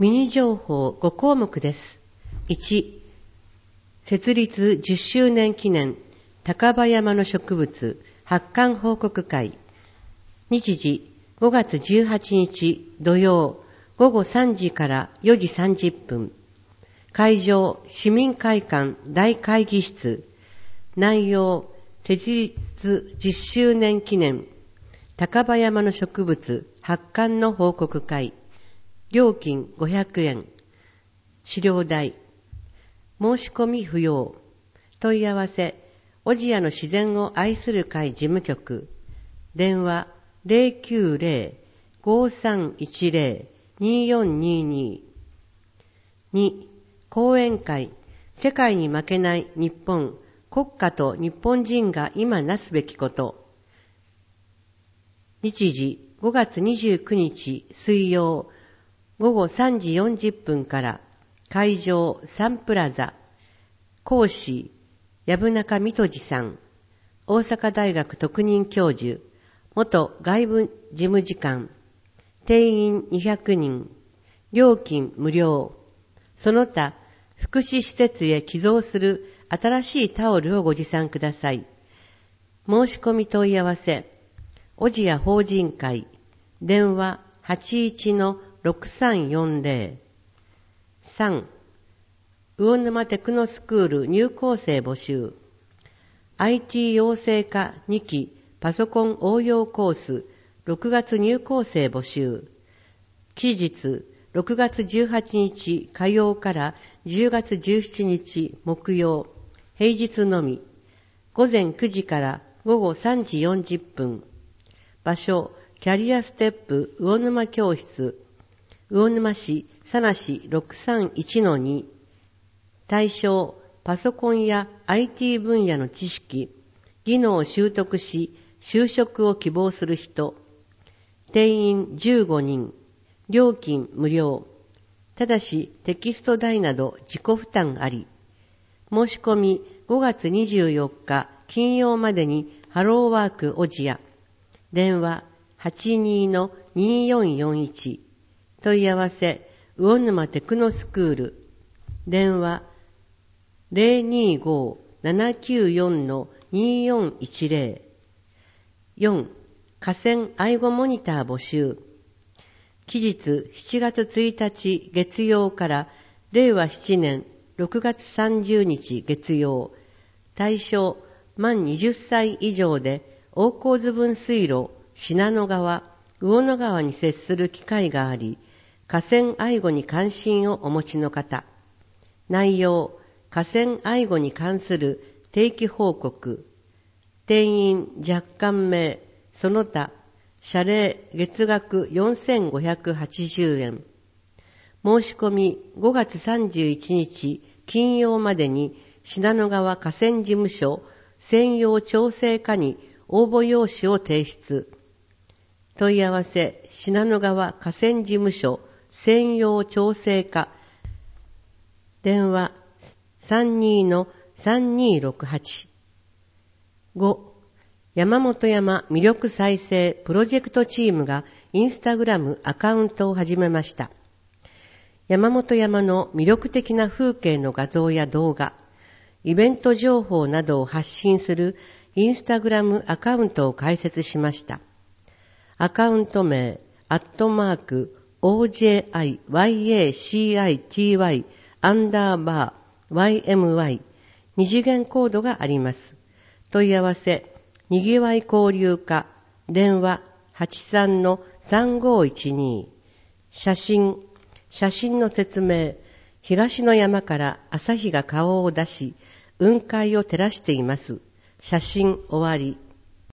ミニ情報5項目です。1、設立10周年記念高場山の植物発刊報告会。日時5月18日土曜午後3時から4時30分。会場市民会館大会議室。内容設立10周年記念高場山の植物発刊の報告会。料金500円。資料代。申し込み不要。問い合わせ、小千谷の自然を愛する会事務局。電話090-5310-2422。2、講演会、世界に負けない日本、国家と日本人が今なすべきこと。日時5月29日水曜、午後3時40分から、会場サンプラザ。講師、藪中美都次さん。大阪大学特任教授、元外務事務次官。定員200人。料金無料。その他、福祉施設へ寄贈する新しいタオルをご持参ください。申し込み問い合わせ、小千谷法人会。電話81-6340。3、魚沼テクノスクール入校生募集。IT 養成科2期パソコン応用コース6月入校生募集。期日6月18日火曜から10月17日木曜。平日のみ。午前9時から午後3時40分。場所、キャリアステップ魚沼教室。魚沼市佐奈市 631-2。対象、パソコンや IT 分野の知識、技能を習得し、就職を希望する人。定員15人。料金無料。ただしテキスト代など自己負担あり。申し込み5月24日金曜までにハローワーク小千谷。電話82-2441。問い合わせ、魚沼テクノスクール。電話025-794-2410。4、河川愛護モニター募集。期日7月1日月曜から令和7年6月30日月曜。対象、満20歳以上で大河津分水路、信濃川、魚野川に接する機会があり、河川愛護に関心をお持ちの方。内容、河川愛護に関する定期報告。定員若干名、その他、謝礼月額4580円。申し込み5月31日金曜までに信濃川河川事務所専用調整課に応募用紙を提出。問い合わせ、信濃川河川事務所専用調整課。電話32-3268。5、山本山魅力再生プロジェクトチームがインスタグラムアカウントを始めました。山本山の魅力的な風景の画像や動画、イベント情報などを発信するインスタグラムアカウントを開設しました。アカウント名、@OJIYACITY_YMY 二次元コードがあります。問い合わせ、にぎわい交流課、電話83-3512。写真の説明、東の山から朝日が顔を出し、雲海を照らしています。写真終わり。